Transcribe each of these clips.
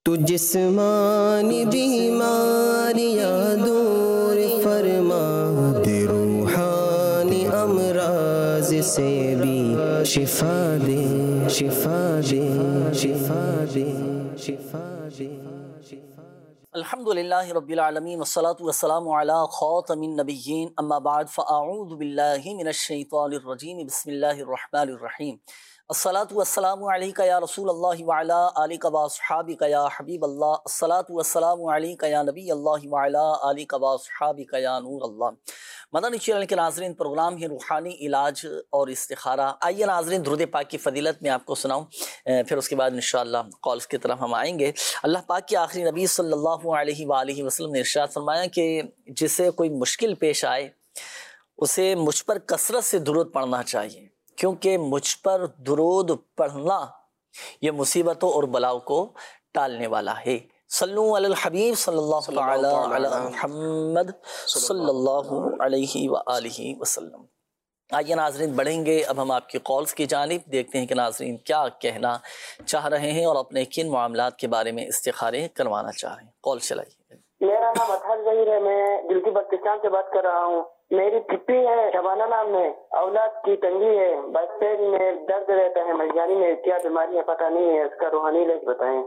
تو جسمانی بیماریاں دور فرما دے، روحانی امراض سے بھی شفا دے، شفا دے، شفا دے، شفا دے۔ الحمدللہ رب العالمین والصلاة والسلام علی خاتم النبیین، اما بعد فاعوذ باللہ من الشیطان الرجیم، بسم اللہ الرحمن الرحیم۔ الصلاة والسلام علیک یا رسول اللہ وعلی آلک واصحابک یا حبیب اللہ، الصلاة والسلام علیک یا نبی اللہ وعلی آلک واصحابک یا نور اللہ۔ مدنی چینل کے ناظرین، پروگرام ہے روحانی علاج اور استخارہ۔ آئیے ناظرین درود پاک کی فضیلت میں آپ کو سناؤں، پھر اس کے بعد انشاءاللہ کالز کی طرف ہم آئیں گے۔ اللہ پاک کے آخری نبی صلی اللہ علیہ وآلہ وسلم نے ارشاد فرمایا کہ جسے کوئی مشکل پیش آئے اسے مجھ پر کثرت سے درود پڑھنا چاہیے، کیونکہ مجھ پر درود پڑھنا یہ مصیبتوں اور بلاؤں کو ٹالنے والا ہے۔ صلو علی الحبیب صلی اللہ تعالی علی محمد صلی اللہ علیہ وآلہ وسلم۔ آئیے ناظرین بڑھیں گے اب ہم آپ کی کالز کی جانب، دیکھتے ہیں کہ ناظرین کیا کہنا چاہ رہے ہیں اور اپنے کن معاملات کے بارے میں استخارے کروانا چاہ رہے ہیں۔ کال چلائیے۔ میرا نام اطہر ظہیر ہے، میں دل کی پاکستان سے بات کر رہا ہوں۔ میری پپی ہے شبانہ نام میں، اولاد کی تنگی ہے، بس پیٹ میں درد رہتا ہے، مجانی میں کیا بیماری ہے پتہ نہیں ہے، اس کا روحانی علاج بتائیں۔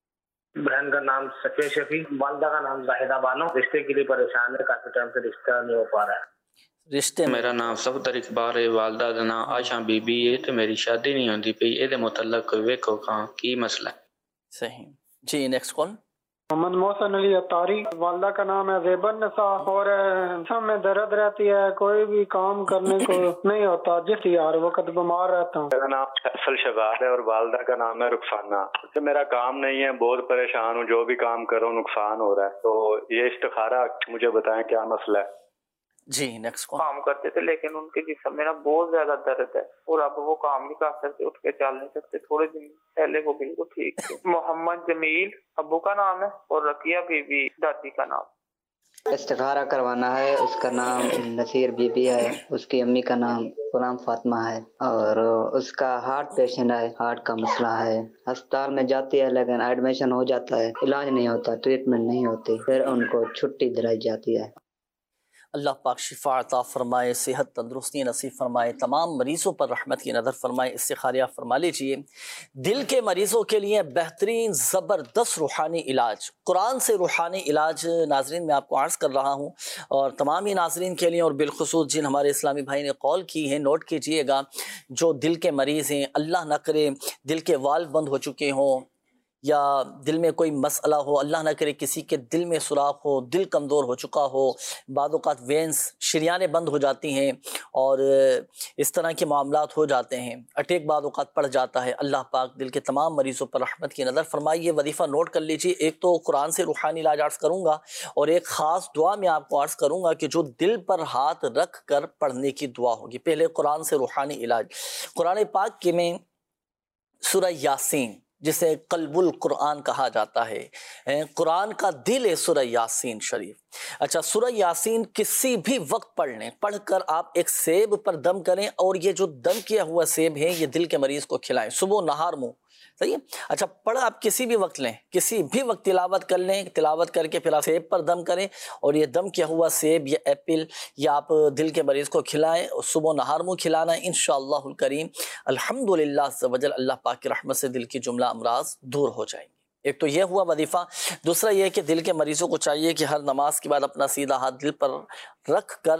بہن کا نام سفیہ شفیع، والدہ کا نام زاہدہ بانو، رشتے کے لیے پریشان ہے، کافی ٹائم سے رشتہ نہیں ہو پا رہا ہے۔ رشتے میرا نام صفدر اقبال ہے، والدہ کا نام عائشہ بی بی ہے، تو میری شادی نہیں ہوتی پئی، یہ متعلق کوئی ویکھو کہاں کی مسئلہ ہے۔ صحیح جی، نیکسٹ کال۔ محمد محسن علی اتاری، والدہ کا نام ہے زیبا النساء، اور جسم میں درد رہتی ہے، کوئی بھی کام کرنے کو نہیں ہوتا، جس ہر وقت بیمار رہتا ہوں۔ میرا نام فیصل شغال ہے اور والدہ کا نام ہے رخسانہ۔ میرا کام نہیں ہے، بہت پریشان ہوں، جو بھی کام کروں نقصان ہو رہا ہے، تو یہ استخارہ مجھے بتائیں کیا مسئلہ ہے۔ جی نیکسٹ کال۔ کام کرتے تھے لیکن ان کے جسم میں نا بہت زیادہ درد ہے، اور اب وہ کام نہیں کر سکتے، اٹھ کے چل نہیں سکتے، تھوڑے دن پہلے وہ بالکل ٹھیک تھے۔ محمد جمیل ابو کا نام ہے، اور رقیہ بی بی دادی کا نام۔ استخارہ کروانا ہے، اس کا نام نصیر بی بی ہے، اس کی امی کا نام غلام فاطمہ ہے، اور اس کا ہارٹ پیشنٹ ہے، ہارٹ کا مسئلہ ہے، ہسپتال میں جاتی ہے لیکن ایڈمیشن ہو جاتا ہے، علاج نہیں ہوتا، ٹریٹمنٹ نہیں ہوتی، پھر ان کو چھٹی دلائی جاتی ہے۔ اللہ پاک شفا عطا فرمائے، صحت تندرستی نصیب فرمائے، تمام مریضوں پر رحمت کی نظر فرمائے۔ استخارہ فرما لیجئے۔ دل کے مریضوں کے لیے بہترین زبردست روحانی علاج، قرآن سے روحانی علاج ناظرین میں آپ کو عرض کر رہا ہوں، اور تمام ہی ناظرین کے لیے، اور بالخصوص جن ہمارے اسلامی بھائی نے کال کی ہے، نوٹ کیجئے گا، جو دل کے مریض ہیں، اللہ نہ کرے دل کے والو بند ہو چکے ہوں، یا دل میں کوئی مسئلہ ہو، اللہ نہ کرے کسی کے دل میں سوراخ ہو، دل کمزور ہو چکا ہو، بعض اوقات وینس شریانیں بند ہو جاتی ہیں اور اس طرح کے معاملات ہو جاتے ہیں، اٹیک بعض اوقات پڑ جاتا ہے، اللہ پاک دل کے تمام مریضوں پر رحمت کی نظر فرمائے۔ یہ وظیفہ نوٹ کر لیجیے، ایک تو قرآن سے روحانی علاج عرض کروں گا، اور ایک خاص دعا میں آپ کو عرض کروں گا کہ جو دل پر ہاتھ رکھ کر پڑھنے کی دعا ہوگی۔ پہلے قرآن سے روحانی علاج، قرآن پاک کے میں سورہ یاسین، جسے قلب القرآن کہا جاتا ہے، قرآن کا دل ہے سورہ یاسین شریف۔ اچھا، سورہ یاسین کسی بھی وقت پڑھ لیں، پڑھ کر آپ ایک سیب پر دم کریں، اور یہ جو دم کیا ہوا سیب ہے یہ دل کے مریض کو کھلائیں، صبح نہار منہ، صحیح ہے۔ اچھا، پڑھ آپ کسی بھی وقت لیں، کسی بھی وقت تلاوت کر لیں، تلاوت کر کے پھر آپ سیب پر دم کریں، اور یہ دم کیا ہوا سیب یا ایپل یا آپ دل کے مریض کو کھلائیں، اور صبح نہار منہ کھلانا ہے انشاءاللہ الکریم۔ الحمدللہ عز و جل اللہ پاک کی رحمت سے دل کی جملہ امراض دور ہو جائیں گے۔ ایک تو یہ ہوا وظیفہ۔ دوسرا یہ کہ دل کے مریضوں کو چاہیے کہ ہر نماز کے بعد اپنا سیدھا ہاتھ دل پر رکھ کر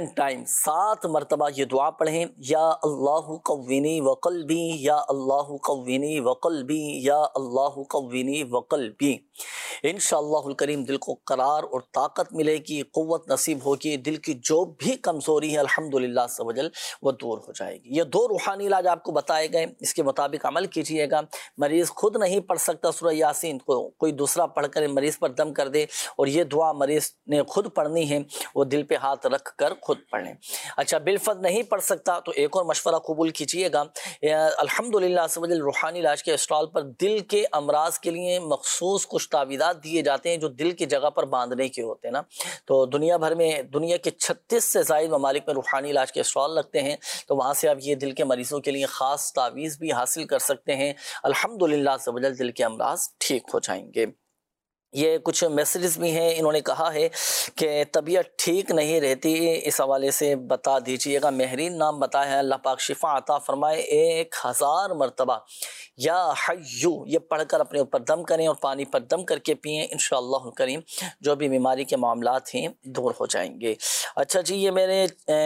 7 مرتبہ یہ دعا پڑھیں، یا اللہ قوینی وقلبی، یا اللہ قوینی وقلبی، یا اللہ قوینی وقلبی۔ انشاءاللہ الکریم دل کو قرار اور طاقت ملے گی، قوت نصیب ہوگی، دل کی جو بھی کمزوری ہے الحمدللہ عز و جل وہ دور ہو جائے گی۔ یہ 2 روحانی علاج آپ کو بتائے گئے، اس کے مطابق عمل کیجئے گا۔ مریض خود نہیں پڑھ سکتا سورہ یاسین، کو کوئی دوسرا پڑھ کر مریض پر دم کر دے، اور یہ دعا مریض نے خود پڑھنی ہے، وہ دل پہ ہاتھ رکھ کر خود پڑھ لیں۔ اچھا، بالفرض نہیں پڑھ سکتا تو ایک اور مشورہ قبول کیجئے گا۔ الحمدللہ عز و جل روحانی علاج کے اسٹال پر دل کے امراض کے لیے مخصوص کچھ تعویذات معاملات دیے جاتے ہیں جو دل کی جگہ پر باندھنے کے ہوتے ہیں نا، تو دنیا بھر میں دنیا کے 36 سے زائد ممالک میں روحانی علاج کے اسٹال لگتے ہیں، تو وہاں سے آپ یہ دل کے مریضوں کے لیے خاص تعویذ بھی حاصل کر سکتے ہیں، الحمدللہ عز و جل دل کے امراض ٹھیک ہو جائیں گے۔ یہ کچھ میسیجز بھی ہیں، انہوں نے کہا ہے کہ طبیعت ٹھیک نہیں رہتی، اس حوالے سے بتا دیجئے گا۔ مہرین نام بتایا ہے، اللہ پاک شفا عطا فرمائے۔ 1000 مرتبہ یا حیو یہ پڑھ کر اپنے اوپر دم کریں اور پانی پر دم کر کے پئیں، انشاءاللہ کریم جو بھی بیماری کے معاملات ہیں دور ہو جائیں گے۔ اچھا جی، یہ میرے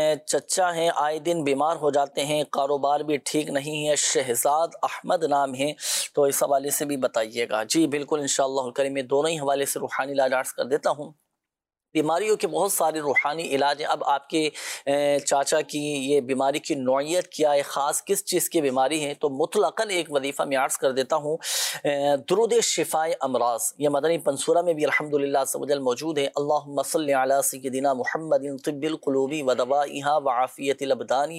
چچا ہیں، آئے دن بیمار ہو جاتے ہیں، کاروبار بھی ٹھیک نہیں ہے، شہزاد احمد نام ہے، تو اس حوالے سے بھی بتائیے گا۔ جی بالکل انشاءاللہ کریم، میں دونوں ہی حوالے سے روحانی علاج عرض کر دیتا ہوں۔ بیماریوں کے بہت سارے روحانی علاج ہیں۔ اب آپ کے چاچا کی یہ بیماری کی نوعیت کیا ہے، خاص کس چیز کی بیماری ہے، تو مطلقاً ایک وظیفہ میں عرض کر دیتا ہوں۔ درود شفاء امراض یہ مدنی پنصورہ میں بھی الحمدللہ عز و جل موجود ہے۔ اللہم صلی علی سیدنا محمد طب القلوب ودوائها وعافیت الابدان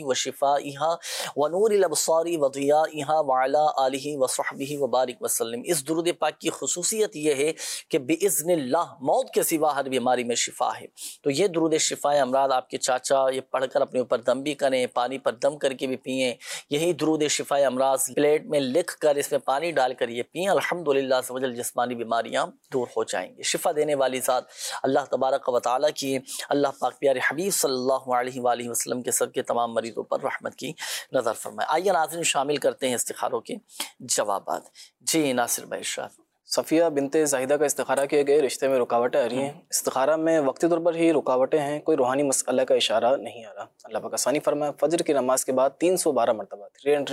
وشفائها ونور الابصار وضیائها وعلی آلہ وصحبہ وبارک وسلم۔ اس درود پاک کی خصوصیت یہ ہے کہ باذن اللہ موت کے سوا ہر بیماری میں شفا ہے۔ تو یہ درود شفاء امراض آپ کے چاچا یہ پڑھ کر اپنے اوپر دم بھی کریں، پانی پر دم کر کے بھی پئیں۔ یہی درود شفاء امراض پلیٹ میں لکھ کر اس میں پانی ڈال کر یہ پئیں، الحمدللہ عز و جل جسمانی بیماریاں دور ہو جائیں گے۔ شفا دینے والی ذات اللہ تبارک و تعالیٰ کی، اللہ پاک پیارے حبیب صلی اللہ علیہ وآلہ وسلم کے صدقے تمام مریضوں پر رحمت کی نظر فرمائے۔ آئیے ناظرین شامل کرتے ہیں استخاروں کے جوابات۔ جی ناصر بھائی ارشاد۔ صفیہ بنت زاہدہ کا استخارہ کیے گئے، رشتے میں رکاوٹیں آ رہی ہیں، استخارہ میں وقتی طور پر ہی رکاوٹیں ہیں، کوئی روحانی مسئلہ کا اشارہ نہیں آ رہا۔ اللہ پاک آسانی فرمائے۔ فجر کی نماز کے بعد 312 مرتبہ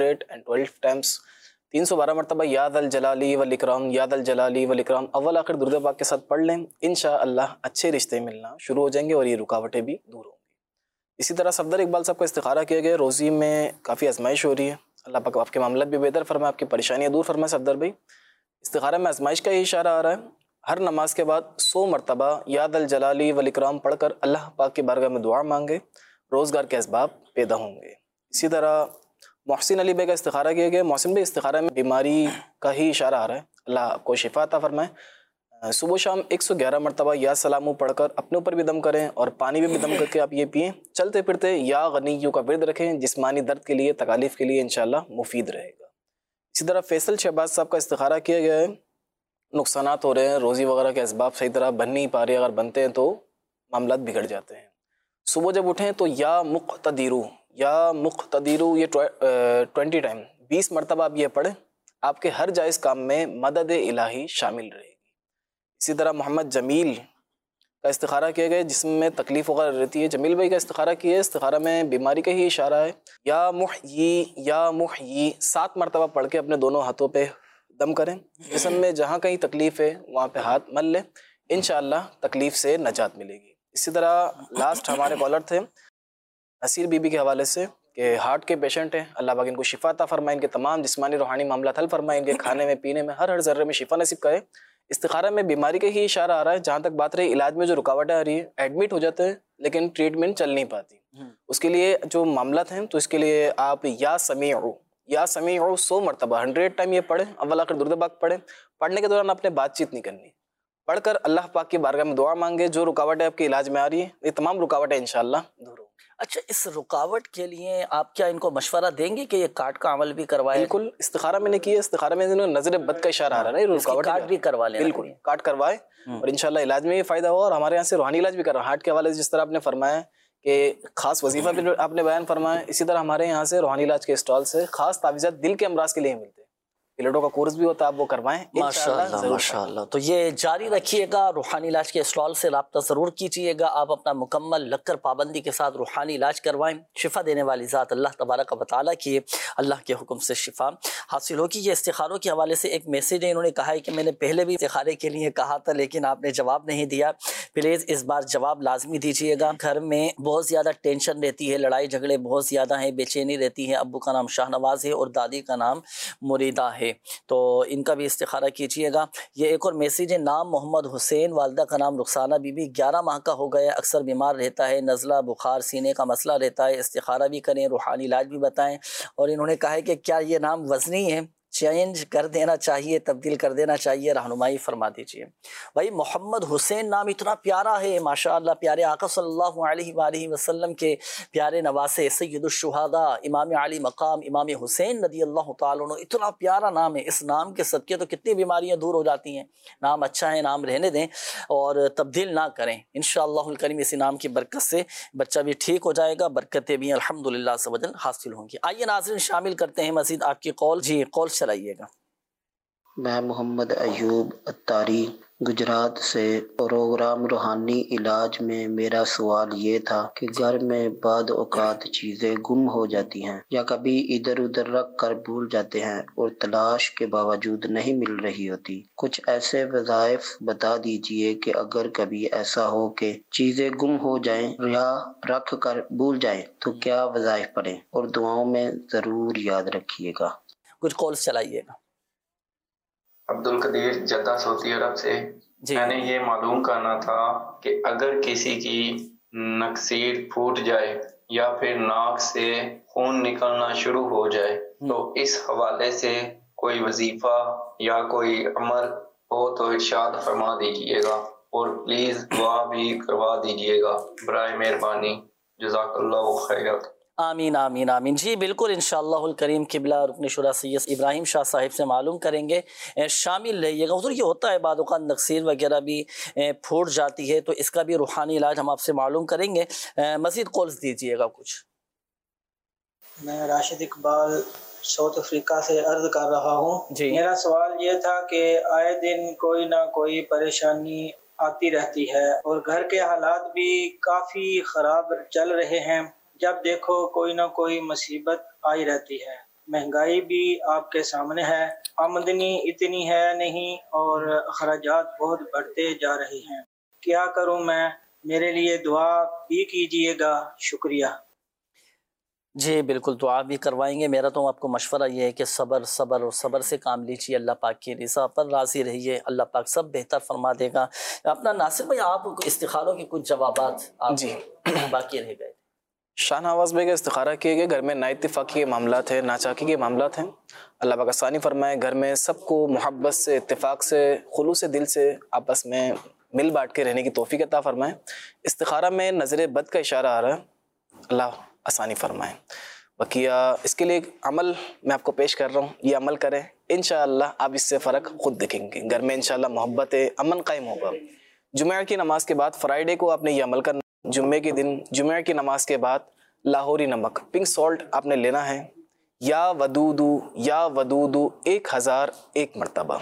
312 ٹائمز 312 مرتبہ یا ذا الجلالی والاکرام، یا ذا الجلالی والاکرام اول آخر درود پاک کے ساتھ پڑھ لیں، انشاءاللہ اچھے رشتے ملنا شروع ہو جائیں گے اور یہ رکاوٹیں بھی دور ہوں گی۔ اسی طرح صفدر اقبال صاحب کا استخارہ کیے گئے، روزی میں کافی آزمائش ہو رہی ہے، اللہ پاک آپ کے معاملات بھی بہتر فرمائے، آپ کی پریشانیاں دور فرمائے۔ صفدر بھائی استخارہ میں آزمائش کا ہی اشارہ آ رہا ہے، ہر نماز کے بعد 100 مرتبہ یا ذا الجلالی والاکرام پڑھ کر اللہ پاک کی بارگاہ میں دعا مانگے، روزگار کے اسباب پیدا ہوں گے۔ اسی طرح محسن علی بھائی کا استخارہ کیا گیا، محسن بھائی استخارہ میں بیماری کا ہی اشارہ آ رہا ہے، اللہ آپ کو شفا عطا فرمائے۔ صبح شام 111 مرتبہ یا سلامو پڑھ کر اپنے اوپر بھی دم کریں اور پانی میں بھی دم کر کے آپ یہ پئیں، چلتے پھرتے یا غنیوں کا ورد رکھیں، جسمانی درد کے لیے تکالیف کے لیے انشاءاللہ مفید رہے گا۔ اسی طرح فیصل شہباز صاحب کا استخارہ کیا گیا ہے، نقصانات ہو رہے ہیں، روزی وغیرہ کے اسباب صحیح طرح بن نہیں پا رہے، اگر بنتے ہیں تو معاملات بگڑ جاتے ہیں۔ صبح جب اٹھیں تو یا مقتدرو یہ 20 ٹائم 20 مرتبہ آپ یہ پڑھیں، آپ کے ہر جائز کام میں مدد الہی شامل رہے گی۔ اسی طرح محمد جمیل کا استخارہ کیا گیا جس میں تکلیف وغیرہ رہتی ہے، جمیل بھائی کا استخارہ کیا ہے، استخارہ میں بیماری کا ہی اشارہ ہے، یا محیی 7 مرتبہ پڑھ کے اپنے دونوں ہاتھوں پہ دم کریں، جسم میں جہاں کہیں تکلیف ہے وہاں پہ ہاتھ مل لیں، انشاءاللہ تکلیف سے نجات ملے گی۔ اسی طرح لاسٹ ہمارے کالر تھے نصیر بی بی کے حوالے سے کہ ہارٹ کے پیشنٹ ہیں، اللہ پاک ان کو شفا عطا فرمائے، ان کے تمام جسمانی روحانی معاملات حل فرمائے، ان کے کھانے میں پینے میں ہر ذرے میں شفا نصیب کرے۔ استخارہ میں بیماری کا ہی اشارہ آ رہا ہے، جہاں تک بات رہی علاج میں جو رکاوٹیں آ رہی ہیں، ایڈمٹ ہو جاتے ہیں لیکن ٹریٹمنٹ چل نہیں پاتی، اس کے لیے جو معاملات ہیں تو اس کے لیے آپ یا سمیع 100 مرتبہ 100 ٹائم یہ پڑھیں، اول آخر درود پاک پڑھیں، پڑھنے کے دوران آپ نے بات چیت نہیں کرنی، پڑھ کر اللہ پاک کی بارگاہ میں دعا مانگے، جو رکاوٹیں آپ کے علاج میں آ رہی ہیں یہ تمام رکاوٹیں انشاءاللہ دور ہوں۔ اچھا، اس رکاوٹ کے لیے آپ کیا ان کو مشورہ دیں گے کہ یہ کارڈ کا عمل بھی کروائے؟ بالکل، استخارہ میں نے کیا، استخارہ میں نظر بد کا اشارہ آ رہا ہے، رکاوٹ کارڈ بھی کروا لیں، بالکل کارڈ کروائے اور انشاءاللہ علاج میں یہ فائدہ ہوا، اور ہمارے یہاں سے روحانی علاج بھی کر رہا ہے، ہارٹ کے حوالے سے جس طرح آپ نے فرمایا کہ خاص وظیفہ بھی آپ نے بیان فرمایا، اسی طرح ہمارے یہاں سے روحانی علاج کے اسٹال سے خاص تعویذات دل کے امراض کے لیے ملتے ہیں، پلیٹوں کا کورس بھی ہوتا ہے، آپ وہ کروائیں ماشاءاللہ ماشاءاللہ۔ تو یہ جاری رکھیے گا، روحانی علاج کے اسٹال سے رابطہ ضرور کیجیے گا، آپ اپنا مکمل لگ کر پابندی کے ساتھ روحانی علاج کروائیں، شفا دینے والی ذات اللہ تبارک و تعالیٰ کی اللہ کے حکم سے شفا حاصل ہوگی۔ یہ استخاروں کے حوالے سے ایک میسیج ہے، انہوں نے کہا ہے کہ میں نے پہلے بھی استخارے کے لیے کہا تھا لیکن آپ نے جواب نہیں دیا، پلیز اس بار جواب لازمی دیجیے گا۔ گھر میں بہت زیادہ ٹینشن رہتی ہے، لڑائی جھگڑے بہت زیادہ ہیں، بے چینی رہتی ہے، ابو کا نام شاہ نواز ہے اور دادی کا نام مریدہ ہے، تو ان کا بھی استخارہ کیجیے گا۔ یہ ایک اور میسیج ہے، نام محمد حسین، والدہ کا نام رخسانہ بی بی، 11 ماہ کا ہو گیا، اکثر بیمار رہتا ہے، نزلہ بخار سینے کا مسئلہ رہتا ہے، استخارہ بھی کریں، روحانی علاج بھی بتائیں، اور انہوں نے کہا ہے کہ کیا یہ نام وزنی ہے؟ چینج کر دینا چاہیے، تبدیل کر دینا چاہیے، رہنمائی فرما دیجیے۔ بھائی محمد حسین نام اتنا پیارا ہے ماشاءاللہ، پیارے آقا صلی اللہ علیہ وآلہ وسلم کے پیارے نواسے سید الشہداء امام علی مقام امام حسین رضی اللہ تعالیٰ عنہ، اتنا پیارا نام ہے۔ اس نام کے صدقے تو کتنی بیماریاں دور ہو جاتی ہیں۔ نام اچھا ہے، نام رہنے دیں اور تبدیل نہ کریں، انشاءاللہ الکریم اسی نام کی برکت سے بچہ بھی ٹھیک ہو جائے گا، برکتیں بھی الحمدللہ عز و جل حاصل ہوں گی۔ آئیے ناظرین شامل کرتے ہیں مزید آپ کی قول۔ جی قول چلائیے گا۔ میں محمد ایوب اتاری گجرات سے، پروگرام روحانی علاج میں میرا سوال یہ تھا کہ گھر میں بعض اوقات چیزیں گم ہو جاتی ہیں یا کبھی ادھر ادھر رکھ کر بھول جاتے ہیں اور تلاش کے باوجود نہیں مل رہی ہوتی۔ کچھ ایسے وظائف بتا دیجئے کہ اگر کبھی ایسا ہو کہ چیزیں گم ہو جائیں یا رکھ کر بھول جائیں تو کیا وظائف پڑھیں، اور دعاؤں میں ضرور یاد رکھیے گا۔ کچھ کال چلائیے گا۔ عبد القدیر جدہ سعودی عرب سے جی۔ میں نے یہ معلوم کرنا تھا کہ اگر کسی کی نکسیر پھوٹ جائے یا پھر ناک سے خون نکلنا شروع ہو جائے تو اس حوالے سے کوئی وظیفہ یا کوئی عمل ہو تو ارشاد فرما دیجئے گا، اور پلیز دعا بھی کروا دیجئے گا برائے مہربانی، جزاک اللہ خیر۔ آمین آمین آمین۔ جی بالکل انشاءاللہ الکریم قبلہ رکن شورا سید ابراہیم شاہ صاحب سے معلوم کریں گے، شامل رہیے گا۔ حضور یہ ہوتا ہے بعض اوقات نکسیر وغیرہ بھی پھوٹ جاتی ہے، تو اس کا بھی روحانی علاج ہم آپ سے معلوم کریں گے۔ مزید کالز دیجیے گا کچھ۔ میں راشد اقبال ساؤتھ افریقہ سے عرض کر رہا ہوں۔ جی۔ میرا سوال یہ تھا کہ آئے دن کوئی نہ کوئی پریشانی آتی رہتی ہے اور گھر کے حالات بھی کافی خراب چل رہے ہیں، جب دیکھو کوئی نہ کوئی مصیبت آئی رہتی ہے۔ مہنگائی بھی آپ کے سامنے ہے، آمدنی اتنی ہے نہیں اور اخراجات بہت بڑھتے جا رہے ہیں۔ کیا کروں میں؟ میرے لیے دعا بھی کیجیے گا، شکریہ۔ جی بالکل دعا بھی کروائیں گے۔ میرا تو آپ کو مشورہ یہ ہے کہ صبر صبر اور صبر سے کام لیجیے، اللہ پاک کی رضا پر راضی رہیے، اللہ پاک سب بہتر فرما دے گا۔ اپنا ناصر بھائی آپ استخاروں کے کچھ جوابات آپ جی باقی رہ گئے۔ شاہ نواز بھائی کا استخارہ کیے گئے، گھر میں نا اتفاقی کے معاملات ہیں، ناچاکی کے معاملات ہیں، اللہ پاک آسانی فرمائے، گھر میں سب کو محبت سے، اتفاق سے، خلوص دل سے آپس میں مل بانٹ کے رہنے کی توفیق عطا فرمائے۔ استخارہ میں نظر بد کا اشارہ آ رہا ہے، اللہ آسانی فرمائے۔ بقیہ اس کے لیے ایک عمل میں آپ کو پیش کر رہا ہوں، یہ عمل کریں، انشاءاللہ آپ اس سے فرق خود دیکھیں گے، گھر میں انشاءاللہ محبت امن قائم ہوگا۔ جمعہ کی نماز کے بعد فرائیڈے کو آپ نے یہ عمل کرنا، جمعے کے دن جمعہ کی نماز کے بعد لاہوری نمک پنک سالٹ آپ نے لینا ہے، یا ودودو 1001 مرتبہ،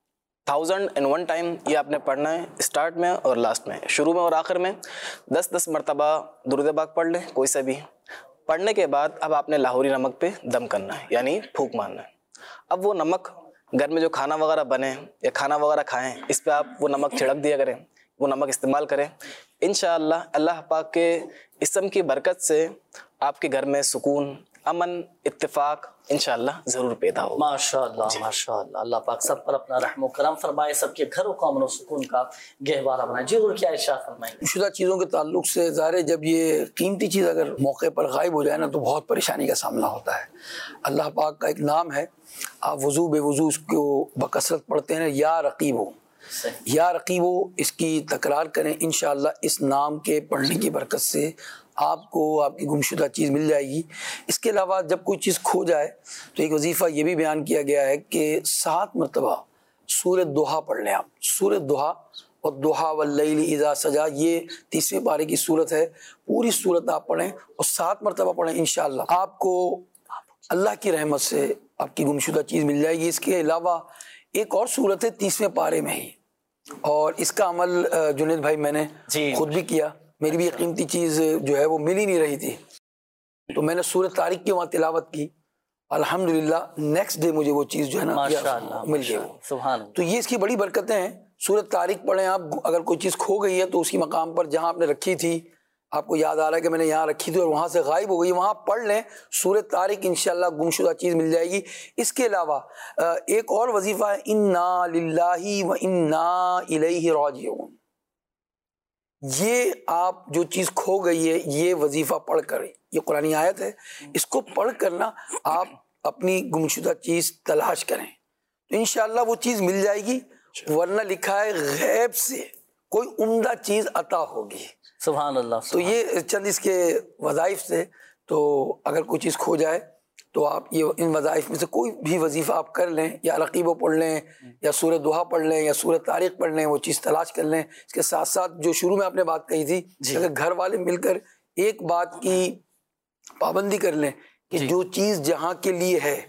1001 ٹائم یہ آپ نے پڑھنا ہے، اسٹارٹ میں اور لاسٹ میں، شروع میں اور آخر میں 10 مرتبہ درود پاک پڑھ لیں کوئی سا بھی۔ پڑھنے کے بعد اب آپ نے لاہوری نمک پہ دم کرنا ہے، یعنی پھونک مارنا ہے۔ اب وہ نمک گھر میں جو کھانا وغیرہ بنے یا کھانا وغیرہ کھائیں، اس پہ آپ وہ نمک چھڑک دیا کریں، وہ نمک استعمال کریں۔ انشاءاللہ اللہ پاک کے اسم کی برکت سے آپ کے گھر میں سکون، امن، اتفاق انشاءاللہ ضرور پیدا ہو۔ ماشاءاللہ ماشاءاللہ، اللہ پاک سب پر اپنا رحم و کرم فرمائے، سب کے گھروں کو امن و سکون کا گہوارہ بنائے۔ جی اور کیا ارشاد فرمائیں گے؟ شدہ چیزوں کے تعلق سے ظاہر ہے جب یہ قیمتی چیز اگر موقع پر غائب ہو جائے نا تو بہت پریشانی کا سامنا ہوتا ہے۔ اللہ پاک کا ایک نام ہے، آپ وضو بے وضو اس کو بکثرت پڑھتے ہیں، یا رقیبو، یا رقیبو، اس کی تکرار کریں، انشاءاللہ اس نام کے پڑھنے کی برکت سے آپ کو آپ کی گمشدہ چیز مل جائے گی۔ اس کے علاوہ جب کوئی چیز کھو جائے تو ایک وظیفہ یہ بھی بیان کیا گیا ہے کہ 7 مرتبہ سورۃ دوحہ پڑھ لیں آپ، سورۃ دوحہ، اور دوحہ واللیل اذا سجا، یہ 30ویں پارے کی سورت ہے، پوری سورت آپ پڑھیں اور 7 مرتبہ پڑھیں، انشاءاللہ آپ کو اللہ کی رحمت سے آپ کی گمشدہ چیز مل جائے گی۔ اس کے علاوہ ایک اور سورت ہے 30ویں پارے میں ہی، اور اس کا عمل جنید بھائی میں نے خود بھی کیا، میری بھی قیمتی چیز جو ہے وہ مل ہی نہیں رہی تھی، تو میں نے سورۃ طارق کی وہاں تلاوت کی، الحمدللہ نیکسٹ ڈے مجھے وہ چیز جو ہے نا مل گئی۔ تو یہ اس کی بڑی برکتیں ہیں۔ سورۃ طارق پڑھیں آپ، اگر کوئی چیز کھو گئی ہے تو اسی مقام پر جہاں آپ نے رکھی تھی، آپ کو یاد آ رہا ہے کہ میں نے یہاں رکھی تھی اور وہاں سے غائب ہو گئی، وہاں پڑھ لیں سورۃ طارق، انشاءاللہ گمشدہ چیز مل جائے گی۔ اس کے علاوہ ایک اور وظیفہ ہے، انا للہ و انا الیہ راجعون، یہ آپ جو چیز کھو گئی ہے یہ وظیفہ پڑھ کر، یہ قرآنی آیت ہے، اس کو پڑھ کر نا آپ اپنی گمشدہ چیز تلاش کریں تو انشاءاللہ وہ چیز مل جائے گی، ورنہ لکھا ہے غیب سے کوئی عمدہ چیز عطا ہوگی. سبحان اللہ. تو یہ چند اس کے وظائف سے، تو اگر کوئی چیز کھو جائے تو آپ یہ ان وظائف میں سے کوئی بھی وظیفہ آپ کر لیں، یا رقیبو پڑھ لیں، یا سورہ دوحہ پڑھ لیں، یا سورہ طارق پڑھ لیں، وہ چیز تلاش کر لیں. اس کے ساتھ ساتھ جو شروع میں آپ نے بات کہی تھی، اگر گھر والے مل کر ایک بات کی پابندی کر لیں کہ جو چیز جہاں کے لیے ہے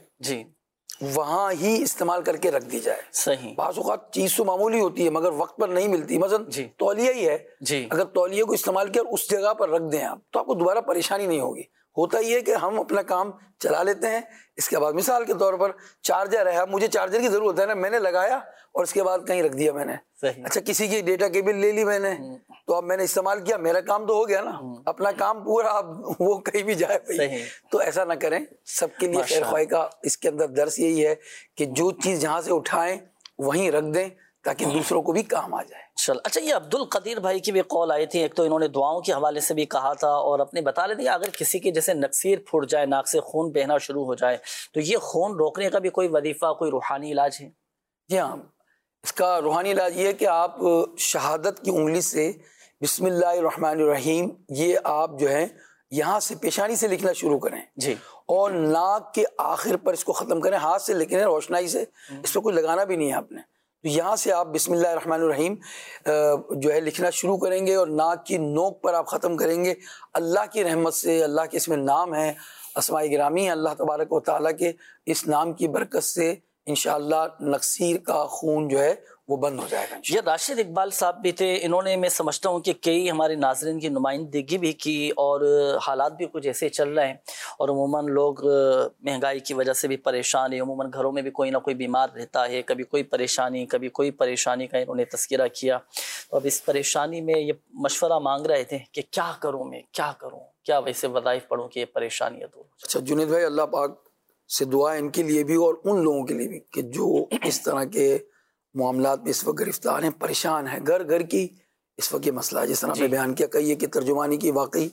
وہاں ہی استعمال کر کے رکھ دی جائے. صحیح. بعض اوقات چیز تو معمولی ہوتی ہے مگر وقت پر نہیں ملتی، مثلا تولیہ ہی ہے، اگر تولیہ کو استعمال کیا اور اس جگہ پر رکھ دیں آپ تو آپ کو دوبارہ پریشانی نہیں ہوگی. ہوتا یہ ہے کہ ہم اپنا کام چلا لیتے ہیں، اس کے بعد مثال کے طور پر چارجر ہے، مجھے چارجر کی ضرورت ہے نا، میں نے لگایا اور اس کے بعد کہیں رکھ دیا میں نے. اچھا کسی کی ڈیٹا کیبل لے لی میں نے، تو اب میں نے استعمال کیا، میرا کام تو ہو گیا نا، اپنا کام پورا، اب وہ کہیں بھی جائے بھائی. تو ایسا نہ کریں. سب کے لیے خیر خواہی کا اس کے اندر درس یہی ہے کہ جو چیز جہاں سے اٹھائیں وہیں رکھ دیں تاکہ دوسروں کو بھی کام آ جائے. اچھا یہ عبد القدیر بھائی کی بھی قول آئی تھی، ایک تو انہوں نے دعاؤں کے حوالے سے بھی کہا تھا اور اپنے بتا لیتے اگر کسی کے جیسے نکسیر پھوٹ جائے، ناک سے خون بہنا شروع ہو جائے، تو یہ خون روکنے کا بھی کوئی وظیفہ، کوئی روحانی علاج ہے؟ جی ہاں، اس کا روحانی علاج یہ ہے کہ آپ شہادت کی انگلی سے بسم اللہ الرحمن الرحیم یہ آپ جو ہے یہاں سے پیشانی سے لکھنا شروع کریں اور ناک کے آخر پر اس کو ختم کریں. ہاتھ سے لکھیں روشنائی سے، اس پہ کوئی لگانا بھی نہیں ہے آپ نے. تو یہاں سے آپ بسم اللہ الرحمن الرحیم جو ہے لکھنا شروع کریں گے اور ناک کی نوک پر آپ ختم کریں گے. اللہ کی رحمت سے، اللہ کے اس میں نام ہے، اسماء گرامی ہیں اللہ تبارک و تعالیٰ کے، اس نام کی برکت سے انشاءاللہ نکسیر کا خون جو ہے وہ بند ہو جائے گا. یہ راشد اقبال صاحب بھی تھے، انہوں نے میں سمجھتا ہوں کہ کئی ہمارے ناظرین کی نمائندگی بھی کی اور حالات بھی کچھ ایسے چل رہے ہیں اور عموماً لوگ مہنگائی کی وجہ سے بھی پریشان ہیں، عموماً گھروں میں بھی کوئی نہ کوئی بیمار رہتا ہے، کبھی کوئی پریشانی کبھی کوئی پریشانی کا انہوں نے تذکرہ کیا. تو اب اس پریشانی میں یہ مشورہ مانگ رہے تھے کہ کیا کروں میں، کیا کروں، کیا ویسے وظائف پڑھوں کہ یہ پریشانیاں دور ہو جائیں. اچھا جنید بھائی، اللہ پاک سے دعا ان کے لیے بھی اور ان لوگوں کے لیے بھی کہ جو اس طرح کے معاملات میں اس وقت گرفتار ہیں، پریشان ہیں. گھر گھر کی اس وقت یہ مسئلہ ہے، جس طرح میں بیان کیا، کہیے کہ ترجمانی کی واقعی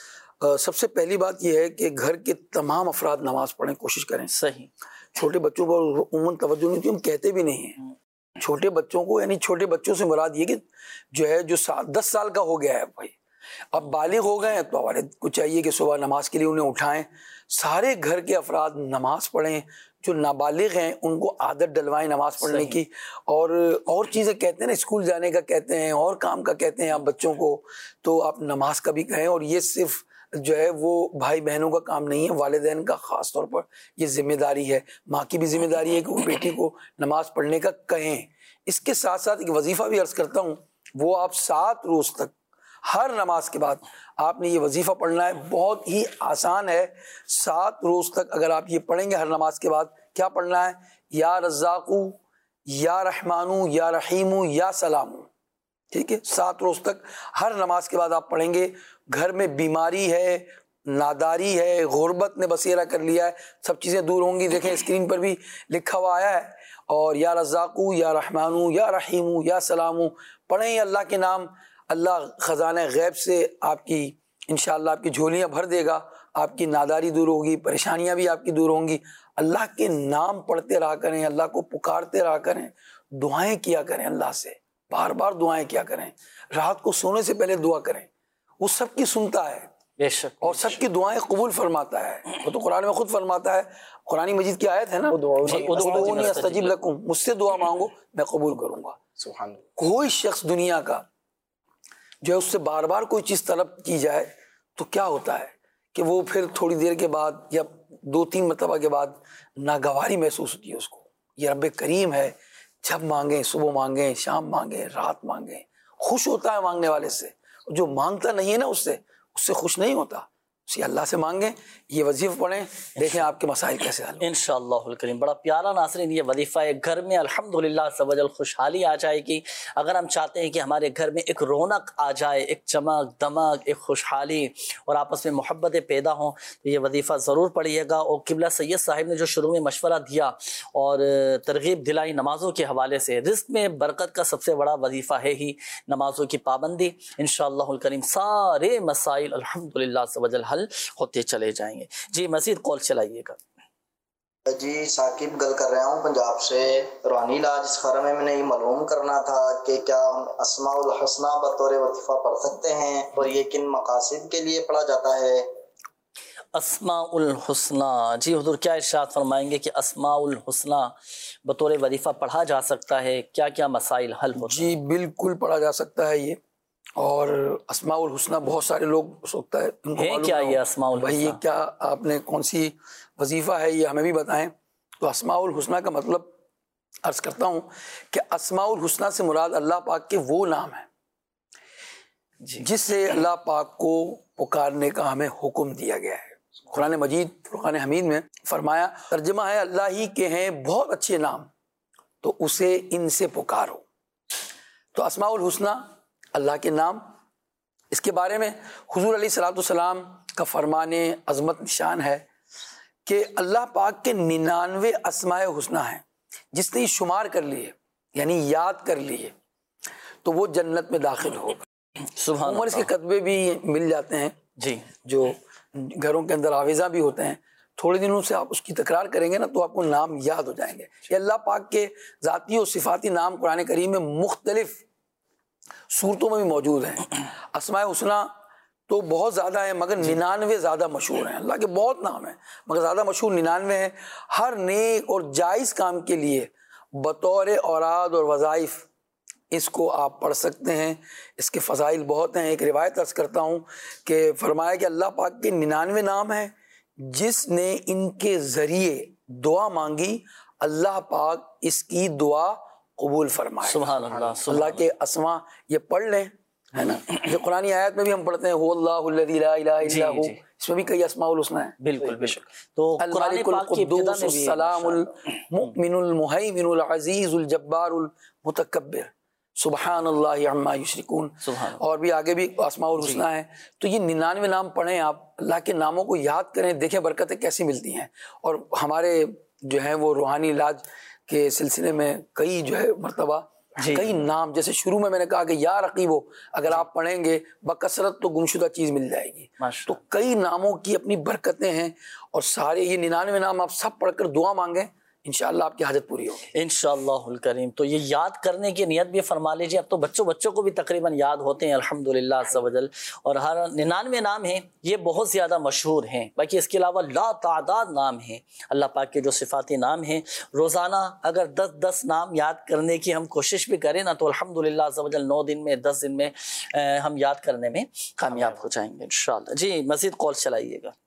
سب سے پہلی بات یہ ہے کہ گھر کے تمام افراد نماز پڑھیں، کوشش کریں. صحیح. چھوٹے بچوں پر عموماً توجہ نہیں ہوتی، ہم کہتے بھی نہیں ہیں. چھوٹے بچوں کو، یعنی چھوٹے بچوں سے مراد یہ کہ جو ہے جو 10 سال کا ہو گیا ہے بھائی، اب بالغ ہو گئے ہیں تو والد کو چاہیے کہ صبح نماز کے لیے انہیں اٹھائیں. سارے گھر کے افراد نماز پڑھیں. جو نابالغ ہیں ان کو عادت ڈلوائیں نماز پڑھنے کی. اور چیزیں کہتے ہیں نا، اسکول جانے کا کہتے ہیں اور کام کا کہتے ہیں آپ بچوں کو، تو آپ نماز کا بھی کہیں. اور یہ صرف جو ہے وہ بھائی بہنوں کا کام نہیں ہے، والدین کا خاص طور پر یہ ذمہ داری ہے. ماں کی بھی ذمہ داری ہے کہ وہ بیٹی کو نماز پڑھنے کا کہیں. اس کے ساتھ ساتھ ایک وظیفہ بھی عرض کرتا ہوں، وہ آپ 7 روز تک ہر نماز کے بعد آپ نے یہ وظیفہ پڑھنا ہے. بہت ہی آسان ہے. 7 روز تک اگر آپ یہ پڑھیں گے ہر نماز کے بعد، کیا پڑھنا ہے؟ یا رزاقو، یا رحمانو، یا رحیمو، یا سلامو. ٹھیک ہے، 7 روز تک ہر نماز کے بعد آپ پڑھیں گے. گھر میں بیماری ہے، ناداری ہے، غربت نے بسیرا کر لیا ہے، سب چیزیں دور ہوں گی. دیکھیں اسکرین پر بھی لکھا ہوا آیا ہے. اور یا رزاقو، یا رحمانو، یا رحیمو، یا سلامو پڑھیں اللہ کے نام. اللہ خزانہ غیب سے آپ کی انشاءاللہ آپ کی جھولیاں بھر دے گا. آپ کی ناداری دور ہوگی، پریشانیاں بھی آپ کی دور ہوں گی. اللہ کے نام پڑھتے رہا کریں، اللہ کو پکارتے رہا کریں، دعائیں کیا کریں اللہ سے، بار بار دعائیں کیا کریں. رات کو سونے سے پہلے دعا کریں، وہ سب کی سنتا ہے بے شک، اور سب کی دعائیں قبول فرماتا ہے. وہ تو قرآن میں خود فرماتا ہے، قرآن مجید کی آیت ہے نا، ادعونی استجب لکم، مجھ سے دعا مانگو میں قبول کروں گا. سبحان اللہ. کوئی شخص دنیا کا جو ہے اس سے بار بار کوئی چیز طلب کی جائے تو کیا ہوتا ہے کہ وہ پھر تھوڑی دیر کے بعد یا 2-3 مرتبہ کے بعد ناگواری محسوس ہوتی ہے اس کو. یہ رب کریم ہے، جب مانگیں، صبح مانگیں، شام مانگیں، رات مانگیں، خوش ہوتا ہے مانگنے والے سے. جو مانگتا نہیں ہے نا اس سے خوش نہیں ہوتا. اسی اللہ سے مانگیں، یہ وظیفہ پڑھیں، دیکھیں آپ کے مسائل کیسے حل. انشاءاللہ الکریم بڑا پیارا ناظرین یہ وظیفہ ہے. گھر میں الحمدللہ سبحان خوشحالی آ جائے گی. اگر ہم چاہتے ہیں کہ ہمارے گھر میں ایک رونق آ جائے، ایک چمک دمک، ایک خوشحالی اور آپس میں محبتیں پیدا ہوں، تو یہ وظیفہ ضرور پڑھیے گا. اور قبلہ سید صاحب نے جو شروع میں مشورہ دیا اور ترغیب دلائی نمازوں کے حوالے سے، رزق میں برکت کا سب سے بڑا وظیفہ ہے ہی نمازوں کی پابندی. انشاءاللہ الکریم سارے مسائل الحمدللہ سبحان حل ہوتے چلے جائیں گے. جی مزید کال چلائیے گا. جی ثاقب گل کر رہا ہوں پنجاب سے. روحانی علاج استخارہ میں نے یہ معلوم کرنا تھا کہ کیا ہم اسماء الحسنہ بطور وظیفہ پڑھ سکتے ہیں اور یہ کن مقاصد کے لیے پڑھا جاتا ہے؟ اسماء الحسنہ، جی حضور کیا ارشاد فرمائیں گے کہ اسماء الحسنہ بطور وظیفہ پڑھا جا سکتا ہے؟ کیا کیا مسائل حل ہوتے ہیں؟ جی بالکل پڑھا جا سکتا ہے یہ. اور اسماء الحسنہ بہت سارے لوگ سوچتا ہے ان کو ہے کیا یہ اسماء الحسنہ؟ بھائی یہ کیا آپ نے کون سی وظیفہ ہے یہ ہمیں بھی بتائیں. تو اسماء الحسنہ کا مطلب عرض کرتا ہوں کہ اسماء الحسنہ سے مراد اللہ پاک کے وہ نام ہیں جس سے اللہ پاک کو پکارنے کا ہمیں حکم دیا گیا ہے. قرآن مجید فرقان حمید میں فرمایا، ترجمہ ہے اللہ ہی کے ہیں بہت اچھے نام تو اسے ان سے پکارو. تو اسماء الحسنہ اللہ کے نام، اس کے بارے میں حضور علیہ الصلوۃ والسلام کا فرمان عظمت نشان ہے کہ اللہ پاک کے 99 اسماء حسنہ ہیں. جس نے شمار کر لیے یعنی یاد کر لیے تو وہ جنت میں داخل ہوگا. سبحان اللہ. عمر اس کے کتبے بھی مل جاتے ہیں جی، جو گھروں کے اندر آویزہ بھی ہوتے ہیں. تھوڑے دنوں سے آپ اس کی تکرار کریں گے نا تو آپ کو نام یاد ہو جائیں گے. یہ اللہ پاک کے ذاتی اور صفاتی نام قرآن کریم میں مختلف صورتوں میں بھی موجود ہیں. اسماء حسنہ تو بہت زیادہ ہیں مگر 99 زیادہ مشہور ہیں. اللہ کے بہت نام ہیں مگر زیادہ مشہور 99 ہیں. ہر نیک اور جائز کام کے لیے بطور اوراد اور وظائف اس کو آپ پڑھ سکتے ہیں. اس کے فضائل بہت ہیں. ایک روایت عرض کرتا ہوں کہ فرمایا کہ اللہ پاک کے 99 نام ہیں جس نے ان کے ذریعے دعا مانگی اللہ پاک اس کی دعا قبول فرمائے. سبحان اللہ. اللہ کے اسماء یہ پڑھ لیں ہے نا. جو قرآن آیات میں بھی ہم پڑھتے ہیں هو اللہ الذی لا الہ الا هو، اس میں بھی کئی اسماء الحسنى ہیں. بالکل بالکل. تو الملک القدوس السلام المؤمن المہیمن العزیز الجبار المتکبر سبحان اللہ عما یشرکون. اور بھی آگے بھی اسماء الحسنى ہیں. تو یہ 99 نام پڑھیں آپ، اللہ کے ناموں کو یاد کریں، دیکھیں برکتیں کیسی ملتی ہیں. اور ہمارے جو ہیں وہ روحانی علاج کے سلسلے میں کئی جو ہے مرتبہ کئی نام، جیسے شروع میں نے کہا کہ یا رقیبو اگر آپ پڑھیں گے بکثرت تو گمشدہ چیز مل جائے گی. تو کئی ناموں کی اپنی برکتیں ہیں اور سارے یہ 99 نام آپ سب پڑھ کر دعا مانگیں انشاءاللہ آپ کی حاجت پوری ہوگی انشاءاللہ الکریم. تو یہ یاد کرنے کی نیت بھی فرما لیجیے. اب تو بچوں کو بھی تقریباً یاد ہوتے ہیں الحمدللہ عز وجل. اور ہر 99 نام ہیں یہ بہت زیادہ مشہور ہیں. باقی اس کے علاوہ لا تعداد نام ہیں اللہ پاک کے جو صفاتی نام ہیں. روزانہ اگر 10 نام یاد کرنے کی ہم کوشش بھی کریں نا تو الحمدللہ عز وجل 9 دن میں 10 دن میں ہم یاد کرنے میں کامیاب ہو جائیں گے انشاءاللہ. جی مزید کال چلائیے گا.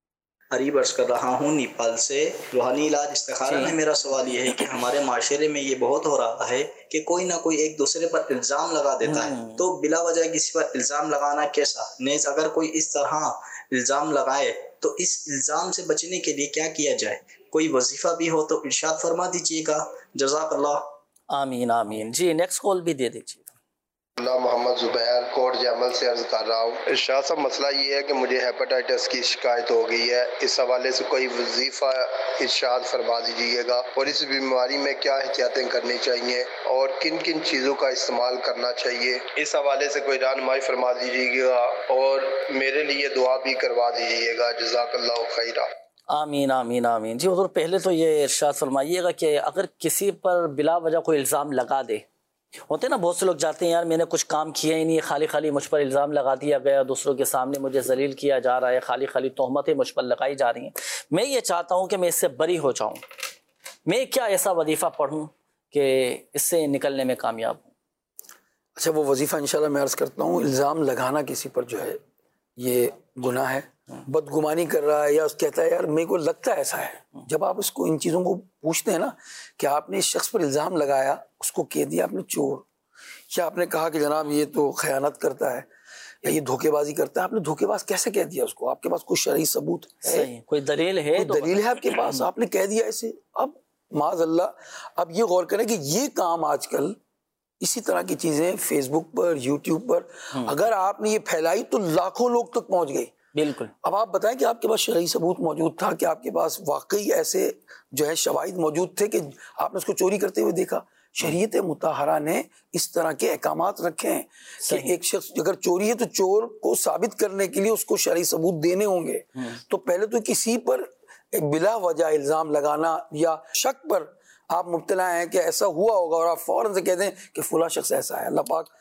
عریب عرض کر رہا ہوں نیپال سے. روحانی علاج استخارہ میں میرا سوال یہ ہے کہ ہمارے معاشرے میں یہ بہت ہو رہا ہے کہ کوئی نہ کوئی ایک دوسرے پر الزام لگا دیتا ہے. تو بلا وجہ کسی پر الزام لگانا کیسا؟ نیز اگر کوئی اس طرح الزام لگائے تو اس الزام سے بچنے کے لیے کیا کیا جائے؟ کوئی وظیفہ بھی ہو تو ارشاد فرما دیجیے گا. جزاک اللہ. آمین آمین. جی نیکسٹ کال بھی دے دیجیے. اللہ محمد زبیر کوٹ جمل سے عرض کر رہا ہوں. ارشاد صاحب مسئلہ یہ ہے کہ مجھے ہیپاٹائٹس کی شکایت ہو گئی ہے. اس حوالے سے کوئی وظیفہ ارشاد فرما دیجیے گا اور اس بیماری میں کیا احتیاطیں کرنی چاہیے اور کن کن چیزوں کا استعمال کرنا چاہیے. اس حوالے سے کوئی رہنمائی فرما دیجیے گا اور میرے لیے دعا بھی کروا دیجیے گا. جزاک اللہ خیرہ. آمین آمین آمین. جی حضور پہلے تو یہ ارشاد فرمائیے گا کہ اگر کسی پر بلا وجہ کوئی الزام لگا دے، ہوتے نا بہت سے لوگ جاتے ہیں یار میں نے کچھ کام کیا ہی نہیں، خالی مجھ پر الزام لگا دیا گیا، دوسروں کے سامنے مجھے ذلیل کیا جا رہا ہے، خالی تہمتیں مجھ پر لگائی جا رہی ہیں. میں یہ چاہتا ہوں کہ میں اس سے بری ہو جاؤں. میں کیا ایسا وظیفہ پڑھوں کہ اس سے نکلنے میں کامیاب ہوں؟ اچھا وہ وظیفہ انشاءاللہ میں عرض کرتا ہوں. الزام لگانا کسی پر جو ہے یہ گناہ ہے. بدگمانی کر رہا ہے یا اس کہتا ہے یار میرے کو لگتا ہے ایسا ہے. جب آپ اس کو ان چیزوں کو پوچھتے ہیں نا کہ آپ نے اس شخص پر الزام لگایا، اس کو کہہ دیا آپ نے چور، یا آپ نے کہا کہ جناب یہ تو خیانت کرتا ہے یا یہ دھوکے بازی کرتا ہے، آپ نے دھوکے باز کیسے کہہ دیا اس کو؟ آپ کے پاس کوئی شرعی ثبوت ہے؟ کوئی دلیل ہے؟ کوئی دلیل ہے آپ کے پاس؟ آپ نے کہہ دیا ایسے. اب معاذ اللہ اب یہ غور کریں کہ یہ کام آج کل اسی طرح کی چیزیں فیس بک پر یوٹیوب پر اگر آپ نے یہ پھیلائی تو لاکھوں لوگ تک پہنچ گئی. بالکل. اب آپ بتائیں کہ آپ کے پاس شرعی ثبوت موجود تھا کہ آپ کے پاس واقعی ایسے جو ہے شواہد موجود تھے کہ آپ نے اس کو چوری کرتے ہوئے دیکھا. شریعت مطہرہ نے اس طرح کے احکامات رکھے ہیں کہ ایک شخص اگر چوری ہے تو چور کو ثابت کرنے کے لیے اس کو شرعی ثبوت دینے ہوں گے. تو پہلے تو کسی پر بلا وجہ الزام لگانا یا شک پر آپ مبتلا ہیں کہ ایسا ہوا ہوگا اور آپ فوراً سے کہتے ہیں کہ فلاں شخص ایسا ہے. اللہ پاک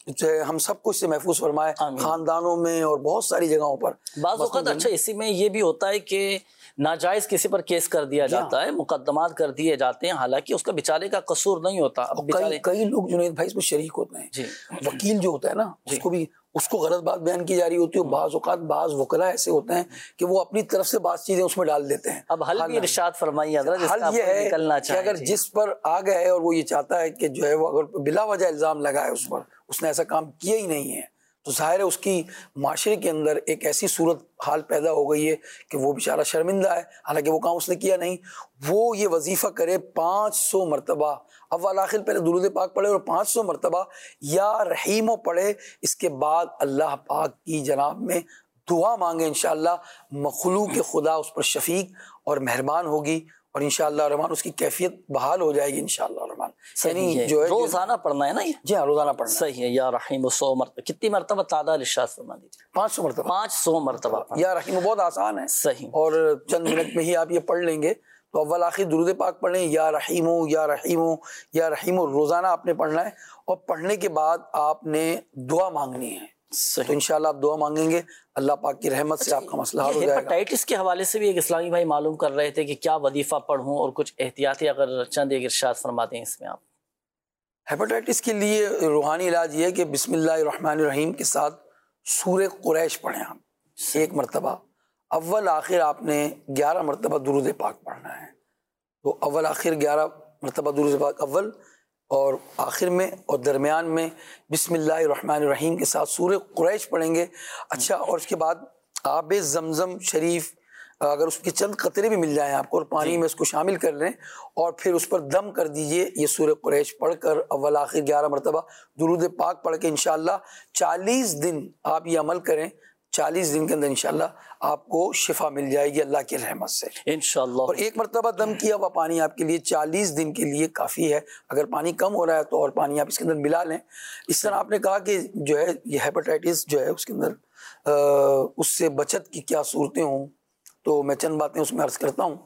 ہم سب کچھ سے محفوظ فرمائے, خاندانوں میں اور بہت ساری جگہوں پر. بعض اوقات اچھا اسی میں یہ بھی ہوتا ہے کہ ناجائز کسی پر کیس کر دیا جاتا ہے, مقدمات کر دیے جاتے ہیں, حالانکہ اس کا بیچارے کا قصور نہیں ہوتا. کئی لوگ جنید بھائی اس میں شریک ہوتے ہیں. وکیل جو ہوتا ہے نا, اس کو غلط بات بیان کی جا رہی ہوتی ہے. بعض اوقات بعض وکلا ایسے ہوتے ہیں کہ وہ اپنی طرف سے بعض چیزیں اس میں ڈال دیتے ہیں. اب حل بھی ارشاد فرمائیے حضرت. حل یہ ہے کہ اگر جس پر آ گئے اور وہ یہ چاہتا ہے کہ جو ہے وہ اگر بلا وجہ الزام لگائے اس پر, اس نے ایسا کام کیا ہی نہیں ہے, تو ظاہر ہے اس کی معاشرے کے اندر ایک ایسی صورت حال پیدا ہو گئی ہے کہ وہ بیچارہ شرمندہ ہے, حالانکہ وہ کام اس نے کیا نہیں. وہ یہ وظیفہ کرے 500 مرتبہ, اول آخر پہلے درود پاک پڑھے اور 500 مرتبہ یا رحیمو پڑھے. اس کے بعد اللہ پاک کی جناب میں دعا مانگے, انشاءاللہ مخلوق خدا اس پر شفیق اور مہربان ہوگی, اور انشاءاللہ الرحمن اس کی کیفیت بحال ہو جائے گی انشاءاللہ الرحمن. یعنی جو ہے روزانہ پڑھنا ہے نا یہ؟ جی ہاں, روزانہ پڑھنا. صحیح ہے. یا رحیم 100 مرتبہ. کتنی مرتبہ تعداد ارشاد فرما دیجیے؟ 500 مرتبہ. 500 مرتبہ. یا رحیم بہت آسان ہے. صحیح. اور چند منٹ میں ہی آپ یہ پڑھ لیں گے. تو اول آخر درود پاک پڑھ لیں, یا رحیمو یا رحیمو یا رحیمو, روزانہ آپ نے پڑھنا ہے. اور پڑھنے کے بعد آپ نے دعا مانگنی ہے. تو انشاءاللہ آپ دعا مانگیں گے, اللہ پاک کی رحمت سے آپ کا مسئلہ حل ہو جائے گا. ہیپاٹائٹس کے حوالے سے بھی ایک اسلامی بھائی معلوم کر رہے تھے کہ کیا وظیفہ پڑھوں, اور کچھ احتیاطی اگر چند ایک ارشاد فرماتے ہیں اس میں آپ. ہیپاٹائٹس کے لیے روحانی علاج یہ ہے کہ بسم اللہ الرحمن الرحیم کے ساتھ سورہ قریش پڑھیں آپ 1 مرتبہ. اول آخر آپ نے 11 مرتبہ درود پاک پڑھنا ہے. تو اول آخر 11 مرتبہ درود پاک اول اور آخر میں, اور درمیان میں بسم اللہ الرحمن الرحیم کے ساتھ سورہ قریش پڑھیں گے. اچھا, اور اس کے بعد آب زمزم شریف اگر اس کے چند قطرے بھی مل جائیں آپ کو, اور پانی میں اس کو شامل کر لیں, اور پھر اس پر دم کر دیجئے. یہ سورہ قریش پڑھ کر اول آخر 11 مرتبہ درود پاک پڑھ کے انشاءاللہ 40 دن آپ یہ عمل کریں. 40 دن کے اندر انشاءاللہ آپ کو شفا مل جائے گی اللہ کی رحمت سے انشاءاللہ. اور 1 مرتبہ دم کیا ہوا پانی آپ کے لیے 40 دن کے لیے کافی ہے. اگر پانی کم ہو رہا ہے تو اور پانی آپ اس کے اندر ملا لیں. اس طرح آپ نے کہا کہ جو ہے یہ ہیپاٹائٹس جو ہے اس کے اندر اس سے بچت کی کیا صورتیں ہوں, تو میں چند باتیں اس میں عرض کرتا ہوں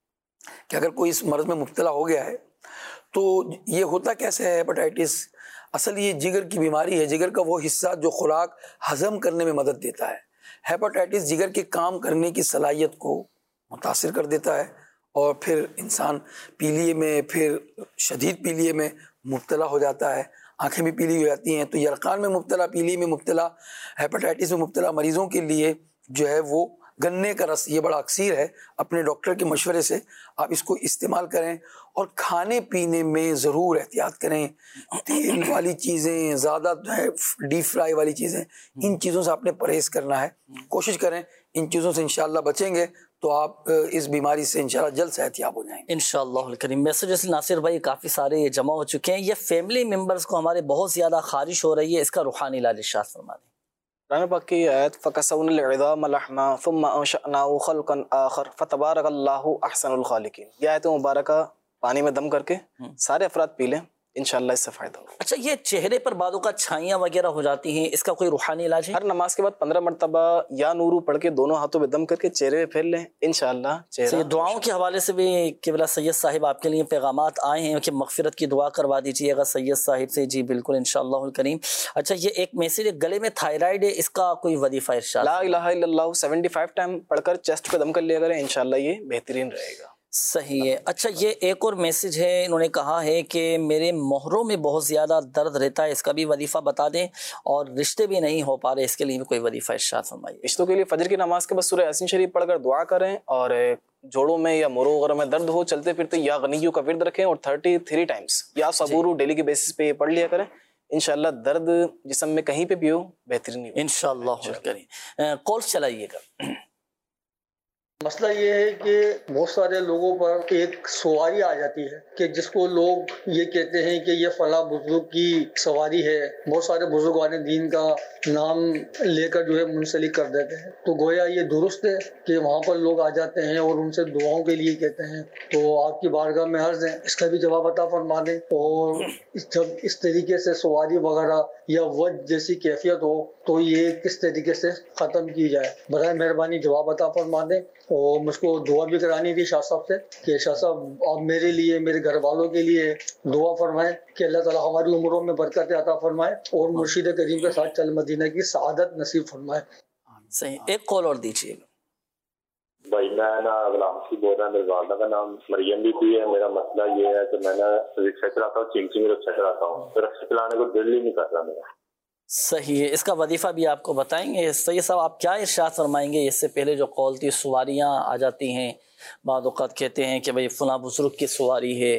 کہ اگر کوئی اس مرض میں مبتلا ہو گیا ہے تو یہ ہوتا کیسے ہے ہیپاٹائٹس. اصل یہ جگر کی بیماری ہے. جگر کا وہ حصہ جو خوراک ہضم کرنے میں مدد دیتا ہے. ہیپاٹائٹس جگر کے کام کرنے کی صلاحیت کو متاثر کر دیتا ہے, اور پھر انسان پیلیے میں, پھر شدید پیلیے میں مبتلا ہو جاتا ہے. آنکھیں بھی پیلی ہو جاتی ہیں. تو یرقان میں مبتلا, پیلی میں مبتلا, ہیپاٹائٹس میں مبتلا مریضوں کے لیے جو ہے وہ گنے کا رس یہ بڑا اکثیر ہے. اپنے ڈاکٹر کے مشورے سے آپ اس کو استعمال کریں, اور کھانے پینے میں ضرور احتیاط کریں. تیل والی چیزیں زیادہ جو ہے, ڈیپ فرائی والی چیزیں, ان چیزوں سے آپ نے پرہیز کرنا ہے. کوشش کریں ان چیزوں سے انشاءاللہ بچیں گے تو آپ اس بیماری سے انشاءاللہ جلد صحتیاب ہو جائیں گے انشاءاللہ الکریم. میسیجز ناصر بھائی کافی سارے یہ جمع ہو چکے ہیں. یہ فیملی ممبرز کو ہمارے بہت زیادہ خارش ہو رہی ہے, اس کا روحانی علاج ارشاد فرما دیں. قرآن پاک کی آیت فَكَسَوْنَا الْعِظَامَ لَحْمًا ثُمَّ أَنشَأْنَاهُ خَلْقًا آخَرَ فَتَبَارَكَ اللَّهُ أَحْسَنُ الْخَالِقِينَ. یہ آیت مبارکہ پانی میں دم کر کے سارے افراد پی لیں, انشاءاللہ اس سے فائدہ ہوگا. اچھا, یہ چہرے پر بعضوں کا چھائیاں وغیرہ ہو جاتی ہیں, اس کا کوئی روحانی علاج ہے؟ ہر نماز کے بعد 15 مرتبہ یا نورو پڑھ کے دونوں ہاتھوں پہ دم کر کے چہرے پہ پھیر لیں, انشاءاللہ چہرہ. دعاؤں کے حوالے سے بھی قبلہ سید صاحب آپ کے لیے پیغامات آئے ہیں کہ مغفرت کی دعا کروا دیجیے گا سید صاحب سے. جی بالکل انشاءاللہ الکریم. اچھا, یہ ایک میسیج, گلے میں تھائرائیڈ ہے, اس کا کوئی وظیفہ ارشاد؟ لا الہ الا اللہ 75 ٹائم پڑھ کر چیسٹ پہ دم کر لیا کریں, انشاءاللہ یہ بہترین رہے گا. صحیح ہے. اچھا, یہ ایک اور میسج ہے, انہوں نے کہا ہے کہ میرے مہروں میں بہت زیادہ درد رہتا ہے, اس کا بھی وظیفہ بتا دیں, اور رشتے بھی نہیں ہو پا رہے, اس کے لیے بھی کوئی وظیفہ ارشاد فرمائیے. رشتوں کے لیے فجر کی نماز کے بعد سورہ یاسین شریف پڑھ کر دعا کریں, اور جوڑوں میں یا مروں وغیرہ میں درد ہو, چلتے پھرتے یا غنیوں کا ورد رکھیں, اور 33 ٹائمز یا صبورو ڈیلی کے بیسس پہ یہ پڑھ لیا کریں. انشاءاللہ درد جسم میں کہیں پہ بھی ہو بہترین ہوگا انشاءاللہ کریں. کالز چلائیے گا. مسئلہ یہ ہے کہ بہت سارے لوگوں پر ایک سواری آ جاتی ہے کہ جس کو لوگ یہ کہتے ہیں کہ یہ فلاں بزرگ کی سواری ہے. بہت سارے بزرگان دین کا نام لے کر جو ہے منسلک کر دیتے ہیں. تو گویا یہ درست ہے کہ وہاں پر لوگ آ جاتے ہیں اور ان سے دعاؤں کے لیے کہتے ہیں. تو آپ کی بارگاہ میں عرض ہے, اس کا بھی جواب عطا فرما دیں. اور جب اس طریقے سے سواری وغیرہ یا وجہ جیسی کیفیت ہو تو یہ کس طریقے سے ختم کی جائے, برائے مہربانی جواب عطا فرما دیں. اور مجھ کو دعا بھی کرانی تھی شاہ صاحب سے کہ شاہ صاحب آپ میرے لیے میرے گھر والوں کے لیے دعا فرمائیں کہ اللہ تعالیٰ ہماری عمروں میں برکت عطا فرمائے اور مرشد کریم کے ساتھ چل مدینہ کی سعادت نصیب فرمائے. صحیح. ایک کال اور دیجیے. بھائی میں نا غلام سی بول رہا ہوں. میری والدہ کا نام مریم بی بی ہے. میرا مسئلہ یہ ہے کہ میں نا رکشہ چلاتا ہوں, چنگ رکشہ چلاتا ہوں, تو رکشہ چلانے کو دل ہی نہیں کر رہا میرا. صحیح ہے. اس کا وظیفہ بھی آپ کو بتائیں گے. سید صاحب آپ کیا ارشاد فرمائیں گے؟ اس سے پہلے جو قول تھی, سواریاں آ جاتی ہیں, بعض اوقات کہتے ہیں کہ بھئی فلاں بزرگ کی سواری ہے.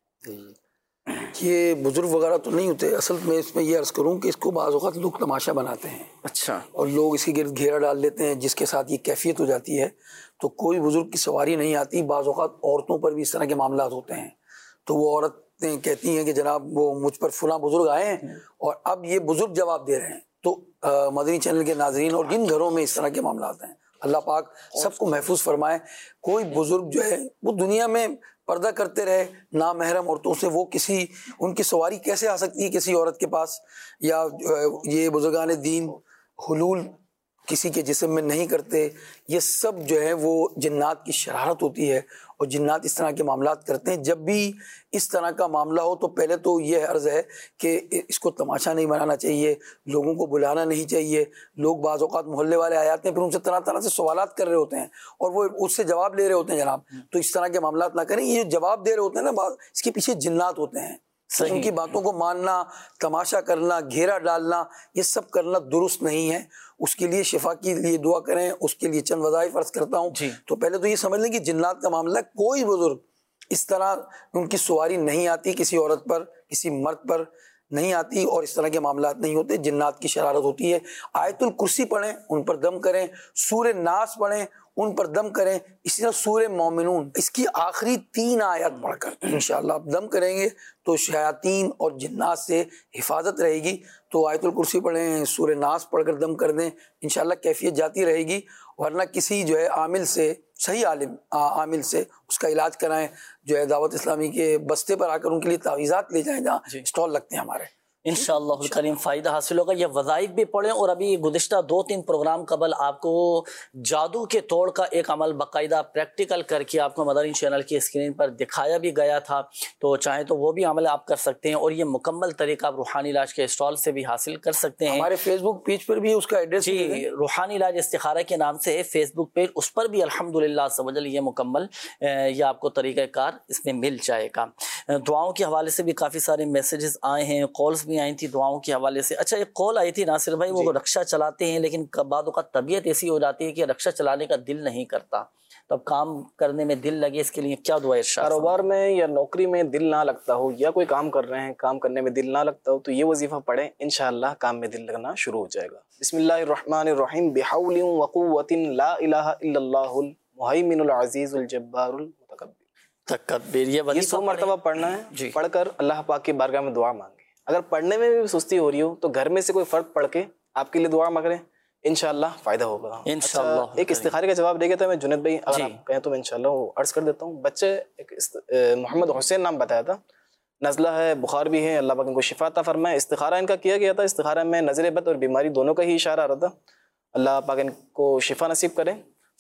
یہ بزرگ وغیرہ تو نہیں ہوتے. اصل میں اس میں یہ عرض کروں کہ اس کو بعض اوقات لوگ تماشا بناتے ہیں. اچھا. اور لوگ اس کے گرد گھیرا ڈال دیتے ہیں جس کے ساتھ یہ کیفیت ہو جاتی ہے. تو کوئی بزرگ کی سواری نہیں آتی. بعض اوقات عورتوں پر بھی اس طرح کے معاملات ہوتے ہیں. تو وہ عورتیں کہتی ہیں کہ جناب وہ مجھ پر فلاں بزرگ آئے ہیں اور اب یہ بزرگ جواب دے رہے ہیں. تو مدنی چینل کے ناظرین اور جن گھروں میں اس طرح کے معاملات ہیں, اللہ پاک سب کو محفوظ فرمائے. کوئی بزرگ جو ہے وہ دنیا میں پردہ کرتے رہے نامحرم عورتوں سے, وہ کسی ان کی سواری کیسے آ سکتی ہے کسی عورت کے پاس؟ یا یہ بزرگان دین حلول کسی کے جسم میں نہیں کرتے. یہ سب جو ہے وہ جنات کی شرارت ہوتی ہے اور جنات اس طرح کے معاملات کرتے ہیں. جب بھی اس طرح کا معاملہ ہو تو پہلے تو یہ عرض ہے کہ اس کو تماشا نہیں بنانا چاہیے, لوگوں کو بلانا نہیں چاہیے. لوگ بعض اوقات محلے والے آ جاتے ہیں, پھر ان سے طرح طرح سے سوالات کر رہے ہوتے ہیں اور وہ اس سے جواب لے رہے ہوتے ہیں. جناب تو اس طرح کے معاملات نہ کریں. یہ جواب دے رہے ہوتے ہیں نا, اس کے پیچھے جنات ہوتے ہیں. ان کی باتوں کو ماننا, تماشا کرنا, گھیرا ڈالنا, یہ سب کرنا درست نہیں ہے. اس کے لیے شفا کے لیے دعا کریں. اس کے لیے چند وظائف عرض کرتا ہوں. تو پہلے تو یہ سمجھ لیں کہ جنات کا معاملہ, کوئی بزرگ اس طرح ان کی سواری نہیں آتی کسی عورت پر, کسی مرد پر نہیں آتی, اور اس طرح کے معاملات نہیں ہوتے. جنات کی شرارت ہوتی ہے. آیت الکرسی پڑھیں, ان پر دم کریں. سورہ ناس پڑھیں, ان پر دم کریں. اسی طرح سورہ مومنون, اس کی آخری 3 آیات پڑھ کر انشاءاللہ آپ دم کریں گے تو شیاطین اور جنات سے حفاظت رہے گی. تو آیت الکرسی پڑھیں, سورہ ناس پڑھ کر دم کر دیں, انشاءاللہ کیفیت جاتی رہے گی. ورنہ کسی جو ہے عامل سے, صحیح عامل سے اس کا علاج کرائیں. جو ہے دعوت اسلامی کے بستے پر آ کر ان کے لیے تعویذات لے جائیں جہاں اسٹال لگتے ہیں ہمارے. انشاءاللہ الکریم فائدہ حاصل ہوگا. یہ وظائف بھی پڑھیں. اور ابھی گزشتہ 2-3 پروگرام قبل آپ کو جادو کے توڑ کا ایک عمل باقاعدہ پریکٹیکل کر کے آپ کو مدنی چینل کی اسکرین پر دکھایا بھی گیا تھا. تو چاہیں تو وہ بھی عمل آپ کر سکتے ہیں, اور یہ مکمل طریقہ آپ روحانی علاج کے اسٹال سے بھی حاصل کر سکتے ہیں. ہمارے فیس بک پیج پر بھی اس کا ایڈریس, جی, روحانی علاج استخارہ کے نام سے ہے فیس بک پیج. اس پر بھی الحمدللہ سمجھ یہ مکمل یہ آپ کو طریقہ کار اس میں مل جائے گا. دعاؤں کے حوالے سے بھی کافی سارے میسیجز آئے ہیں, کالز بھی آئی تھی دعاؤں کے حوالے سے. اچھا, ایک کال آئی تھی ناصر بھائی, وہ رکشہ چلاتے ہیں لیکن بعد اوقات طبیعت ایسی ہو جاتی ہے کہ رکشہ چلانے کا دل نہیں کرتا, تو اب کام کرنے میں دل لگے, اس کے لیے کیا دعا ارشاد؟ کاروبار میں یا نوکری میں دل نہ لگتا ہو, یا کوئی کام کر رہے ہیں کام کرنے میں دل نہ لگتا ہو, تو یہ وظیفہ پڑھیں, انشاءاللہ کام میں دل لگنا شروع ہو جائے گا. بسم اللہ الرحمن الرحیم. بحول وقوت لا الہ الا اللہ المہیمن العزیز الجبار تکبیر. یہ 100 مرتبہ پڑھنا ہے. پڑھ کر اللہ پاک کی بارگاہ میں دعا مانگے. اگر پڑھنے میں بھی سستی ہو رہی ہو تو گھر میں سے کوئی فرد پڑھ کے آپ کے لیے دعا مانگیں, انشاءاللہ فائدہ ہوگا. انشاءاللہ. ایک استخارے کا جواب دے گیا تھا میں جنید بھائی, اگر آپ کہیں تو میں انشاءاللہ وہ عرض کر دیتا ہوں. بچے ایک محمد حسین نام بتایا تھا, نزلہ ہے, بخار بھی ہے, اللہ پاک ان کو شفا عطا فرمائے. استخارہ ان کا کیا گیا تھا. استخارہ میں نظر بد اور بیماری دونوں کا ہی اشارہ آ رہا تھا. اللہ پاک ان کو شفا نصیب کرے.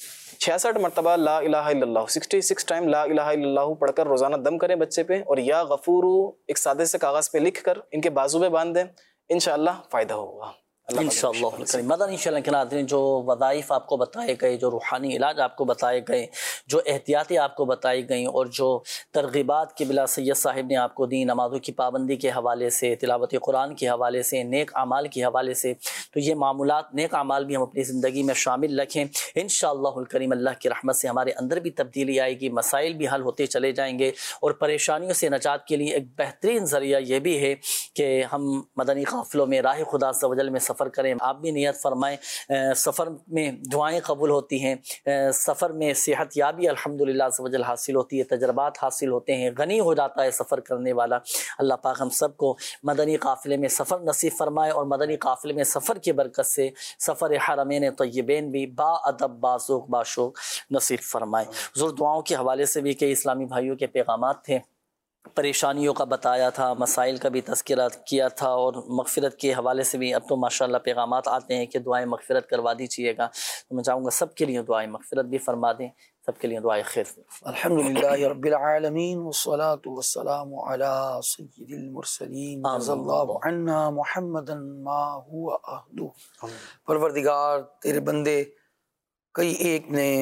66 مرتبہ لا الہ الا اللہ, 66 ٹائم لا الہ الا اللہ پڑھ کر روزانہ دم کریں بچے پہ, اور یا غفورو ایک سادے سے کاغذ پہ لکھ کر ان کے بازو پہ باندھ دیں, انشاءاللہ فائدہ ہوگا. انشاءاللہ. مدنی چینل کے ناظرین, جو وظائف آپ کو بتائے گئے, جو روحانی علاج آپ کو بتائے گئے, جو احتیاطیں آپ کو بتائی گئیں, اور جو ترغیبات کی بلا سید صاحب نے آپ کو دی نمازوں کی پابندی کے حوالے سے, تلاوت قرآن کے حوالے سے, نیک اعمال کے حوالے سے, تو یہ معمولات نیک اعمال بھی ہم اپنی زندگی میں شامل رکھیں. انشاءاللہ الکریم اللہ کی رحمت سے ہمارے اندر بھی تبدیلی آئے گی, مسائل بھی حل ہوتے چلے جائیں گے, اور پریشانیوں سے نجات کے لیے ایک بہترین ذریعہ یہ بھی ہے کہ ہم مدنی قافلوں میں راہ خدا عز و جل میں سفر کریں. آپ بھی نیت فرمائیں, سفر میں دعائیں قبول ہوتی ہیں, سفر میں صحت یابی الحمدللہ عز و جل حاصل ہوتی ہے, تجربات حاصل ہوتے ہیں, غنی ہو جاتا ہے سفر کرنے والا. اللہ پاک ہم سب کو مدنی قافلے میں سفر نصیب فرمائے, اور مدنی قافلے میں سفر کی برکت سے سفر حرمین طیبین بھی با ادب با ذوق با شوق نصیب فرمائے. حضور دعاؤں کے حوالے سے بھی کئی اسلامی بھائیوں کے پیغامات تھے, پریشانیوں کا بتایا تھا، مسائل کا بھی تذکرہ کیا تھا، اور مغفرت کے حوالے سے بھی اب تو ماشاءاللہ پیغامات آتے ہیں کہ دعائیں مغفرت کروا دیجیے گا، تو میں چاہوں گا سب کے لیے دعائیں مغفرت بھی فرما دیں، سب کے لیے دعائیں خیر. الحمدللہ رب العالمین والصلاة والسلام علی سید المرسلین جزا اللہ عنا محمدا ما هو اہلہ. پروردگار تیرے بندے کئی ایک نے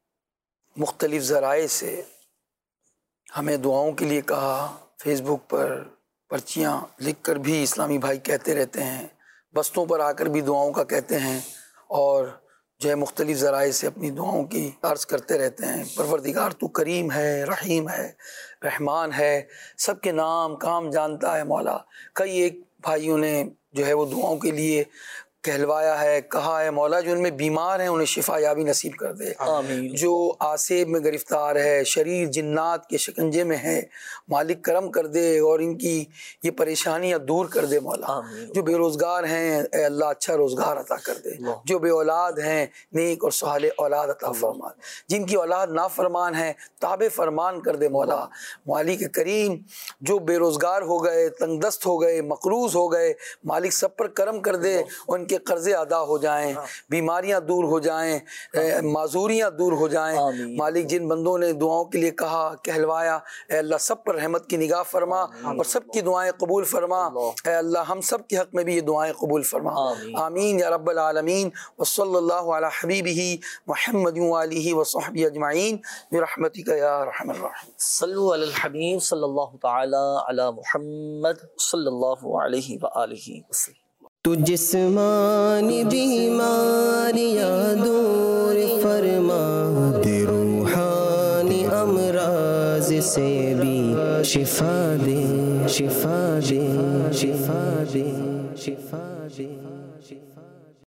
مختلف ذرائع سے ہمیں دعاؤں کے لیے کہا، فیس بک پر پرچیاں لکھ کر بھی اسلامی بھائی کہتے رہتے ہیں، بستوں پر آ کر بھی دعاؤں کا کہتے ہیں، اور جو ہے مختلف ذرائع سے اپنی دعاؤں کی عرض کرتے رہتے ہیں. پروردگار تو کریم ہے، رحیم ہے، رحمان ہے، سب کے نام کام جانتا ہے مولا. کئی ایک بھائیوں نے جو ہے وہ دعاؤں کے لیے کہلوایا ہے، کہا ہے مولا جو ان میں بیمار ہیں انہیں شفا یابی نصیب کر دے، آمین. جو آسیب میں گرفتار ہے، شریر جنات کے شکنجے میں ہے، مالک کرم کر دے اور ان کی یہ پریشانیاں دور کر دے مولا. آمین. جو بے روزگار ہیں اے اللہ اچھا روزگار عطا کر دے، جو بے اولاد ہیں نیک اور صالح اولاد عطا فرما، جن کی اولاد نافرمان ہے تابع فرمان کر دے مولا. مالک کریم جو بے روزگار ہو گئے، تنگ دست ہو گئے، مقروض ہو گئے، مالک سب پر کرم کر دے، ان کے قرضے ادا ہو جائیں، بیماریاں دور ہو جائیں، معذوریاں دور ہو جائیں. مالک جن بندوں نے دعاؤں کے لیے کہا کہلوایا اے اللہ سب پر رحمت کی نگاہ فرما اور سب کی دعائیں قبول فرما. اے اللہ ہم سب کے حق میں بھی یہ دعائیں قبول فرما. آمین یا رب العالمین. وصلی اللہ علی حبیبہ محمد وآلہ وصحبہ اجمعین برحمتک یا ارحم الراحمین. صلو علی الحبیب صلی اللہ تعالی علی محمد صلی اللہ علیہ وآلہ وسلم. تو جسمانی بیماریاں دور فرما دے، روحانی امراض سے بھی شفا دے، شفا دے، شفا دے، شفا دے، شفا